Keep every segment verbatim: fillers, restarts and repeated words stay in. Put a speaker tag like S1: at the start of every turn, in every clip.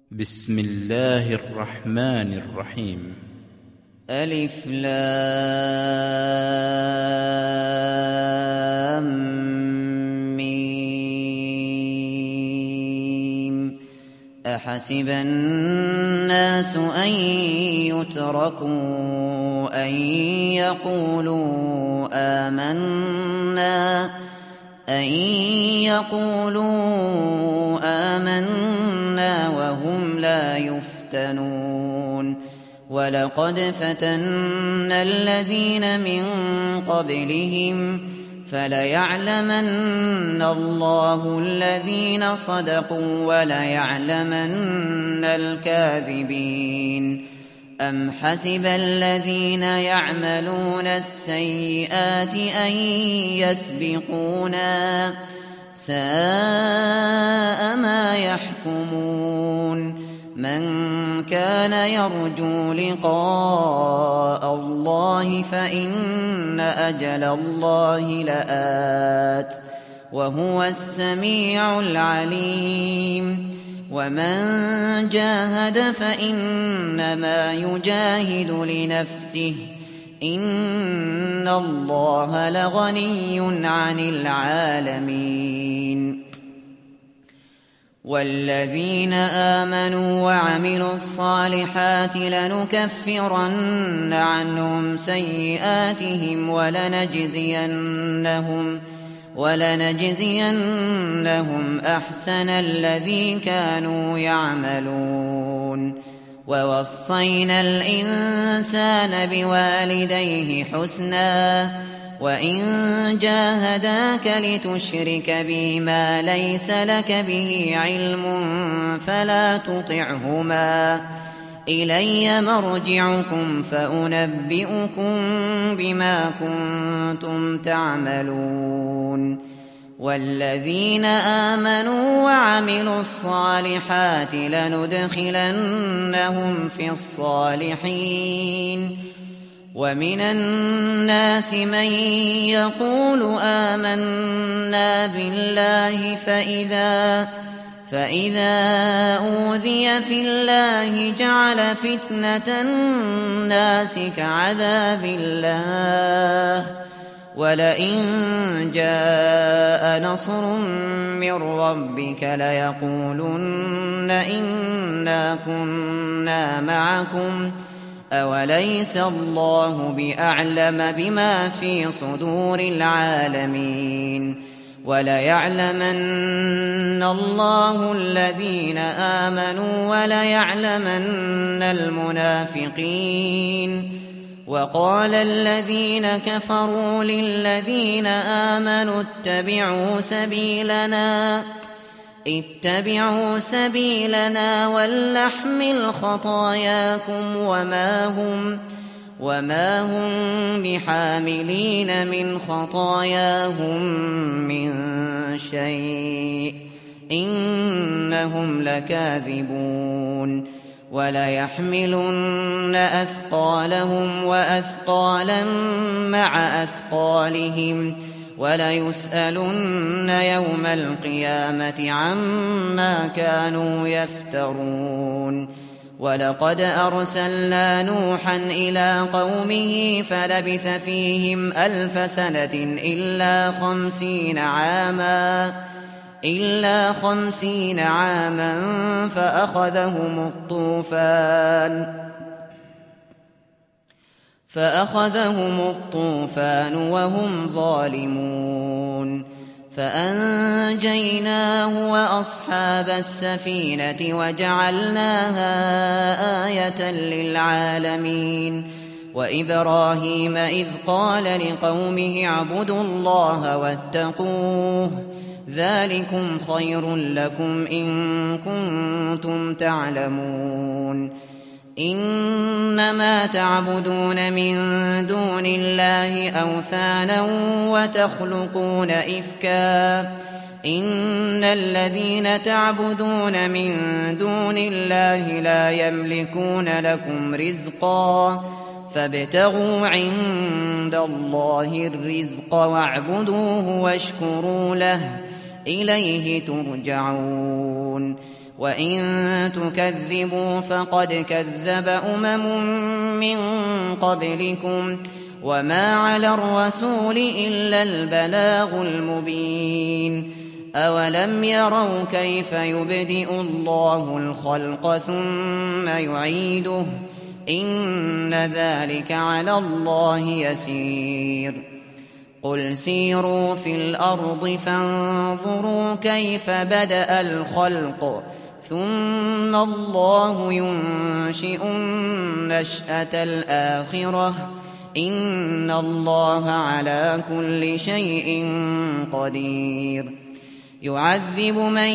S1: بسم الله الرحمن الرحيم.
S2: ألف لام ميم. أحسب الناس أن يتركوا أن يقولوا آمنا أن يقولوا آمنا وهم لا يفتنون. ولقد فتنا الذين من قبلهم فليعلمن الله الذين صدقوا وليعلمن الكاذبين. أم حسب الذين يعملون السيئات أن يسبقونا ساء ما يحكمون. من كان يرجو لقاء الله فإن أجل الله لآت وهو السميع العليم. ومن جاهد فإنما يجاهد لنفسه إن الله لغني عن العالمين. والذين آمنوا وعملوا الصالحات لنكفرن عنهم سيئاتهم ولنجزينهم ولنجزينهم أحسن الذي كانوا يعملون. ووصينا الإنسان بوالديه حسنا وإن جاهداك لتشرك بي ما ليس لك به علم فلا تطعهما إلي مرجعكم فأنبئكم بما كنتم تعملون. والذين آمنوا وعملوا الصالحات لندخلنهم في الصالحين. ومن الناس من يقول آمنا بالله فإذا فإذا أوذي في الله جعل فتنة الناس كعذاب الله ولئن جاء نصر من ربك ليقولن إنا كنا معكم أوليس الله بأعلم بما في صدور العالمين. وليعلمن الله الذين آمنوا وليعلمن المنافقين. وقال الذين كفروا للذين آمنوا اتبعوا سبيلنا اتبعوا سبيلنا ولنحمل خطاياكم وما هم وما هم بحاملين من خطاياهم من شيء إنهم لكاذبون. وليحملن أثقالهم وأثقالا مع أثقالهم وليسألن يوم القيامة عما كانوا يفترون. ولقد أرسلنا نوحا إلى قومه فلبث فيهم ألف سنة إلا خمسين عاما إلا خمسين عاما فأخذهم الطوفان فأخذهم الطوفان وهم ظالمون. فأنجيناه وأصحاب السفينة وجعلناها آية للعالمين. وإبراهيم إذ قال لقومه اعبدوا الله واتقوه ذلكم خير لكم إن كنتم تعلمون. إنما تعبدون من دون الله أوثانا وتخلقون إفكا إن الذين تعبدون من دون الله لا يملكون لكم رزقا فابتغوا عند الله الرزق واعبدوه واشكروا له إليه ترجعون. وإن تكذبوا فقد كذب أمم من قبلكم وما على الرسول إلا البلاغ المبين أولم يروا كيف يبدئ الله الخلق ثم يعيده إن ذلك على الله يسير قل سيروا في الأرض فانظروا كيف بدأ الخلق ثم الله ينشئ النشأة الآخرة إن الله على كل شيء قدير يعذب من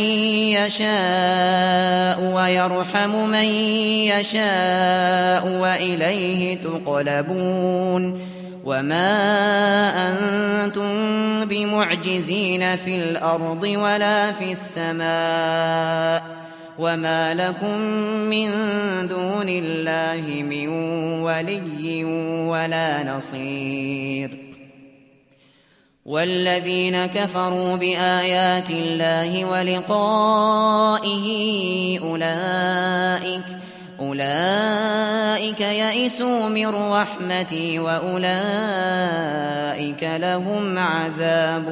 S2: يشاء ويرحم من يشاء وإليه تقلبون وما أنتم بمعجزين في الأرض ولا في السماء وما لكم من دون الله من ولي ولا نصير والذين كفروا بآيات الله ولقائه أولئك أولئك يئسوا من رحمتي وأولئك لهم عذاب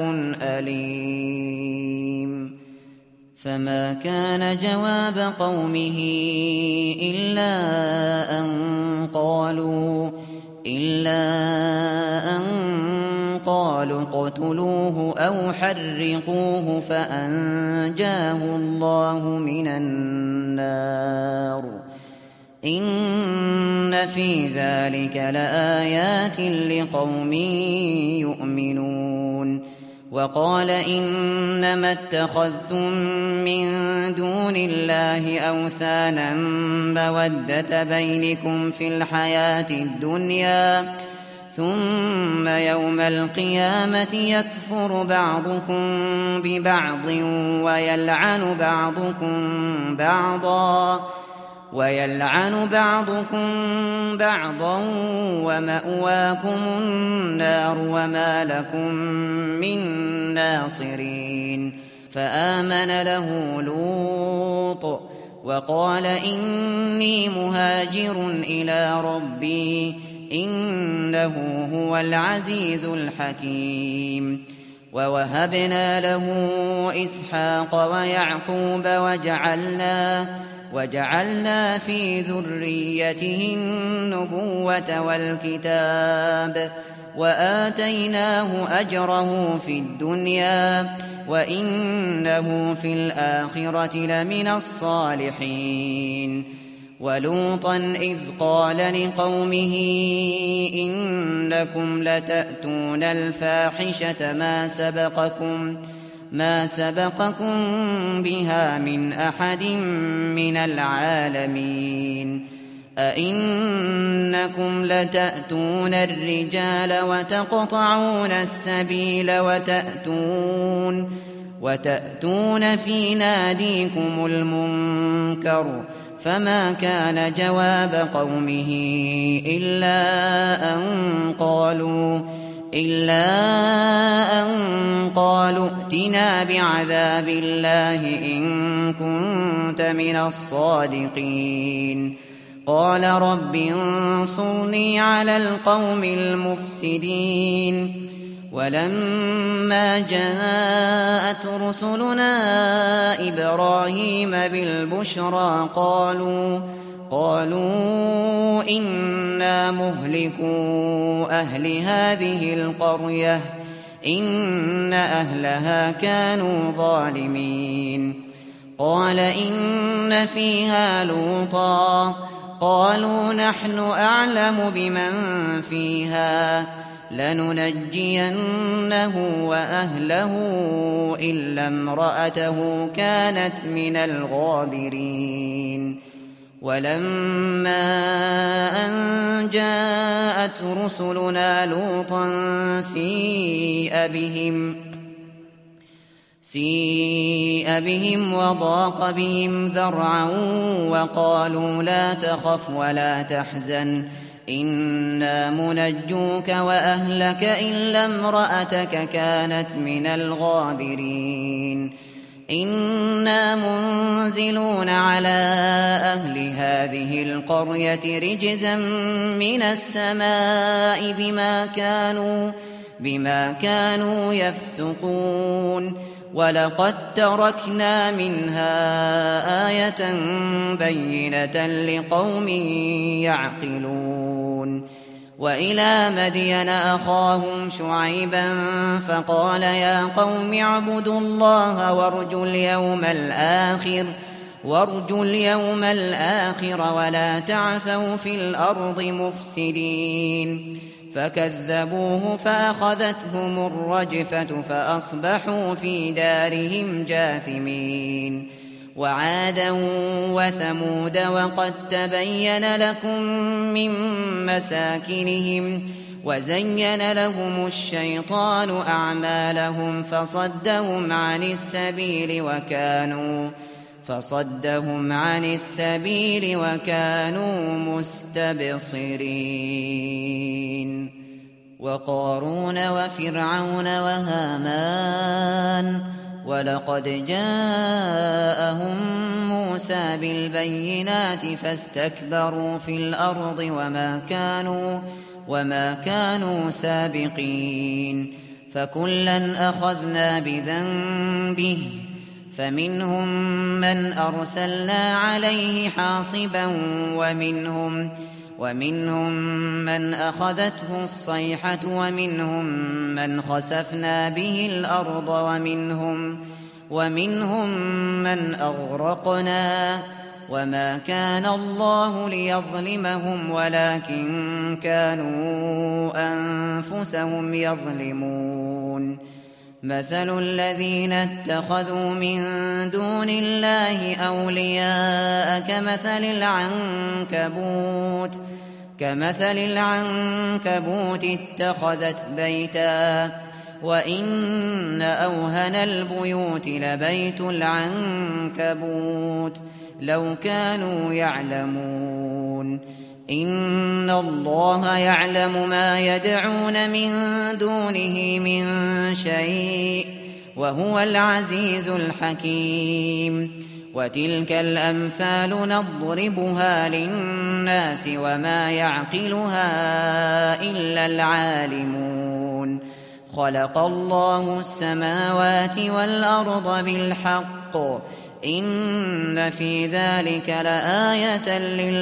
S2: أليم فما كان جواب قومه إلا أن قالوا إلا أن قالوا اقتلوه أو حرقوه فأنجاه الله من النار إن في ذلك لآيات لقوم يؤمنون وقال إنما اتخذتم من دون الله أوثانا مودة بينكم في الحياة الدنيا ثم يوم القيامة يكفر بعضكم ببعض ويلعن بعضكم بعضا ويلعن بعضكم بعضا ومأواكم النار وما لكم من ناصرين فآمن له لوط وقال إني مهاجر إلى ربي إنه هو العزيز الحكيم ووهبنا له إسحاق ويعقوب وجعلنا وجعلنا في ذريته النبوة والكتاب وآتيناه أجره في الدنيا وإنه في الآخرة لمن الصالحين ولوطا إذ قال لقومه إنكم لتأتون الفاحشة ما سبقكم ما سبقكم بها من أحد من العالمين أئنكم لتأتون الرجال وتقطعون السبيل وتأتون وتأتون في ناديكم المنكر فما كان جواب قومه إلا أن قالوا إلا أن قالوا ائتنا بعذاب الله إن كنت من الصادقين قال رب انصرني على القوم المفسدين ولما جاءت رسلنا إبراهيم بالبشرى قالوا قالوا إنا مهلكو أهل هذه القرية إن أهلها كانوا ظالمين قال إن فيها لوطا قالوا نحن أعلم بمن فيها لننجينه وأهله إلا امرأته كانت من الغابرين ولما أن جاءت رسلنا لوطا سيء بهم سيء بهم وضاق بهم ذرعا وقالوا لا تخف ولا تحزن إنا منجوك وأهلك إلا امرأتك كانت من الغابرين إنا منزلون على أهل هذه القرية رجزا من السماء بما كانوا, بما كانوا يفسقون ولقد تركنا منها آية بينة لقوم يعقلون وإلى مدين أخاهم شعيبا فقال يا قوم اعبدوا الله وارجوا اليوم الآخر وارجوا اليوم الآخر ولا تعثوا في الأرض مفسدين فكذبوه فأخذتهم الرجفة فأصبحوا في دارهم جاثمين وعادا وثمود وقد تبين لكم من مساكنهم وزين لهم الشيطان أعمالهم فصدهم عن السبيل وكانوا فصدهم عن السبيل وكانوا مستبصرين وقارون وفرعون وهامان ولقد جاءهم موسى بالبينات فاستكبروا في الأرض وما كانوا وما كانوا سابقين فكلا أخذنا بذنبه فمنهم من أرسلنا عليه حاصبا ومنهم ومنهم من أخذته الصيحة ومنهم من خسفنا به الأرض ومنهم ومنهم من أغرقنا وما كان الله ليظلمهم ولكن كانوا أنفسهم يظلمون مثل الذين اتخذوا من دون الله أولياء كمثل العنكبوت كمثل العنكبوت اتخذت بيتا وإن أوهن البيوت لبيت العنكبوت لو كانوا يعلمون إن الله يعلم ما يدعون من دونه من شيء وهو العزيز الحكيم وتلك الأمثال نضربها للناس وما يعقلها إلا العالمون خلق الله السماوات والأرض بالحق إن في ذلك لآية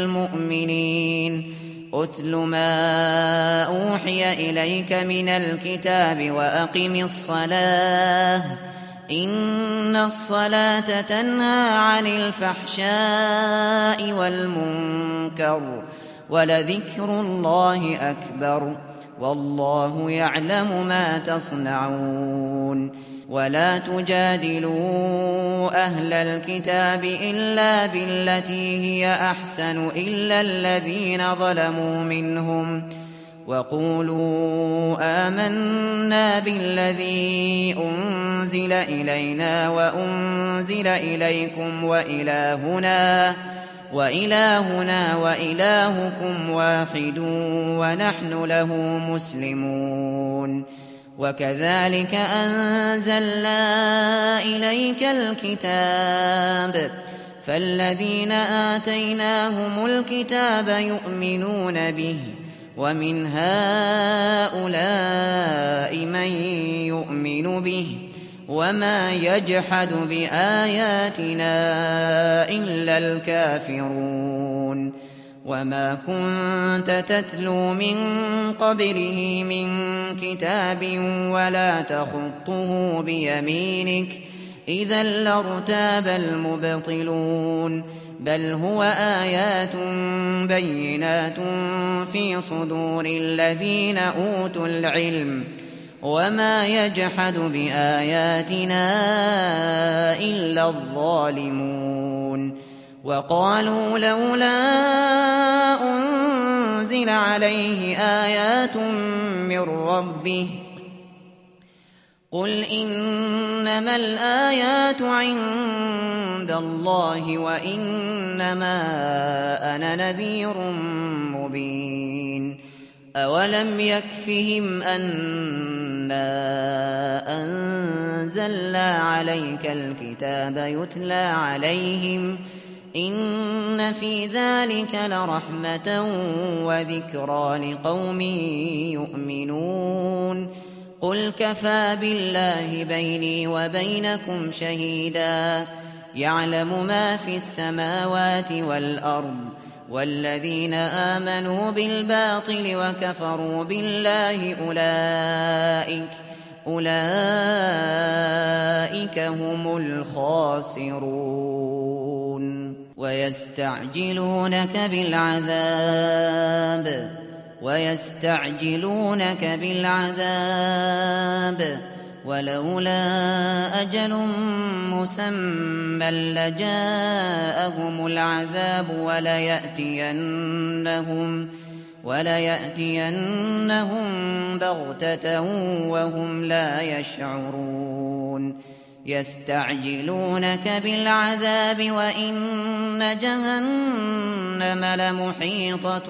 S2: للمؤمنين أتل ما أوحي إليك من الكتاب وأقم الصلاة إن الصلاة تنهى عن الفحشاء والمنكر ولذكر الله أكبر والله يعلم ما تصنعون ولا تجادلوا أهل الكتاب إلا بالتي هي أحسن إلا الذين ظلموا منهم وقولوا آمنا بالذي أنزل إلينا وأنزل إليكم وإلهنا وإلهنا وإلهكم واحد ونحن له مسلمون وكذلك أنزلنا إليك الكتاب فالذين آتيناهم الكتاب يؤمنون به ومن هؤلاء من يؤمن به وما يجحد بآياتنا إلا الكافرون وما كنت تتلو من قبله من كتاب ولا تخطه بيمينك إذا لارتاب المبطلون بل هو آيات بينات في صدور الذين أوتوا العلم وما يجحد بآياتنا إلا الظالمون وقالوا لولا أنزل عليه آيات من ربه قل إنما الآيات عند الله وإنما أنا نذير مبين أولم يكفهم أنا أنزلنا عليك الكتاب يتلى عليهم إن في ذلك لرحمة وذكرى لقوم يؤمنون قل كفى بالله بيني وبينكم شهيدا يعلم ما في السماوات والأرض والذين آمنوا بالباطل وكفروا بالله أولئك أولئك هم الخاسرون ويستعجلونك بالعذاب ويستعجلونك بالعذاب ولولا أجل مسمى لجاءهم العذاب وليأتينهم وليأتينهم بغتة وهم لا يشعرون يستعجلونك بالعذاب وإن جهنم لمحيطة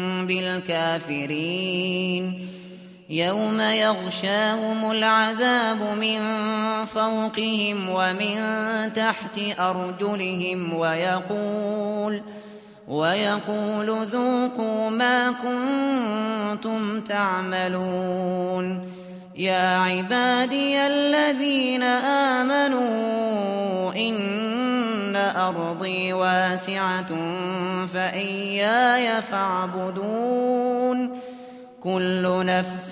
S2: بالكافرين يوم يغشاهم العذاب من فوقهم ومن تحت أرجلهم ويقول ويقول ذوقوا ما كنتم تعملون يا عبادي الذين آمنوا إن أرضي واسعة فإياي فاعبدون كل نفس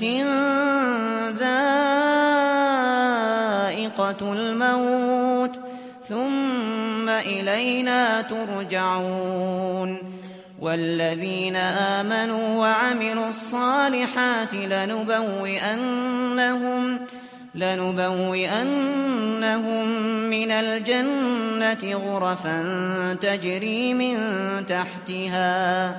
S2: ذائقة الموت ثم إلينا ترجعون والذين آمنوا وعملوا الصالحات لنبوئنهم لنبوئنهم من الجنة غرفا تجري من تحتها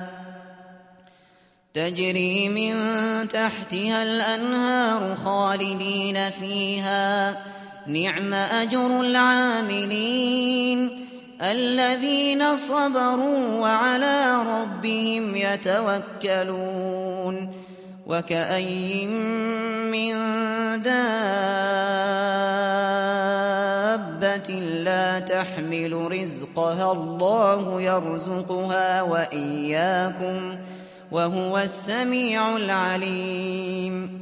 S2: تجري من تحتها الأنهار خالدين فيها نعم أجر العاملين الذين صبروا وعلى ربهم يتوكلون وكأي من دابة لا تحمل رزقها الله يرزقها وإياكم وهو السميع العليم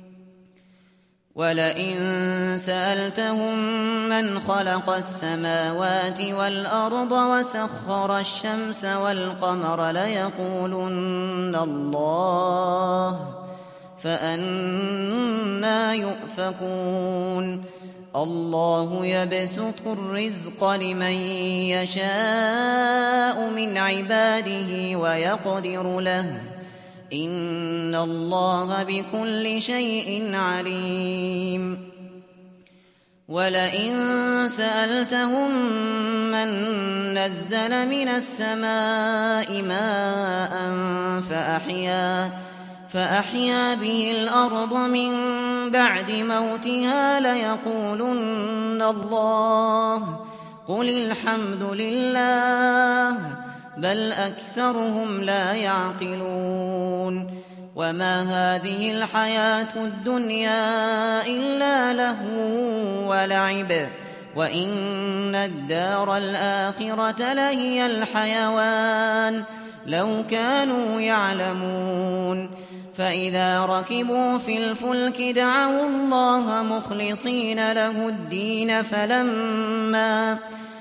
S2: ولئن سألتهم من خلق السماوات والأرض وسخر الشمس والقمر ليقولن الله فأنى يؤفكون الله يبسط الرزق لمن يشاء من عباده ويقدر له إن الله بكل شيء عليم ولئن سألتهم من نزل من السماء ماء فأحيا فأحيا به الأرض من بعد موتها ليقولن الله قل الحمد لله بل أكثرهم لا يعقلون وما هذه الحياة الدنيا إلا لهو ولعب وإن الدار الآخرة لهي الحيوان لو كانوا يعلمون فإذا ركبوا في الفلك دعوا الله مخلصين له الدين فلما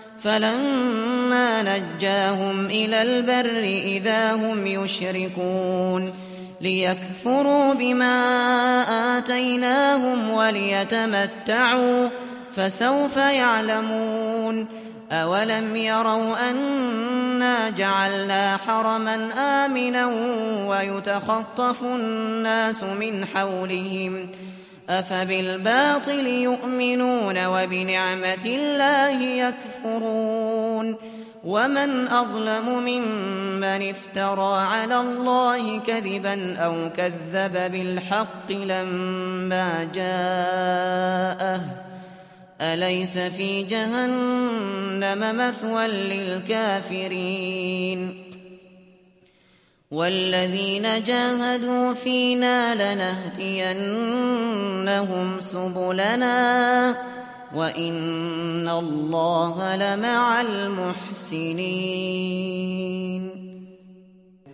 S2: فلما نجاهم إلى البر إذا هم يشركون ليكفروا بما آتيناهم وليتمتعوا فسوف يعلمون أولم يروا أنا جعلنا حرما آمنا ويتخطف الناس من حولهم أفبالباطل يؤمنون وبنعمة الله يكفرون ومن أظلم ممن افترى على الله كذبا أو كذب بالحق لما جاءه أليس في جهنم مثوى للكافرين والذين جاهدوا فينا لنهدينهم سبلنا وإن الله لمع المحسنين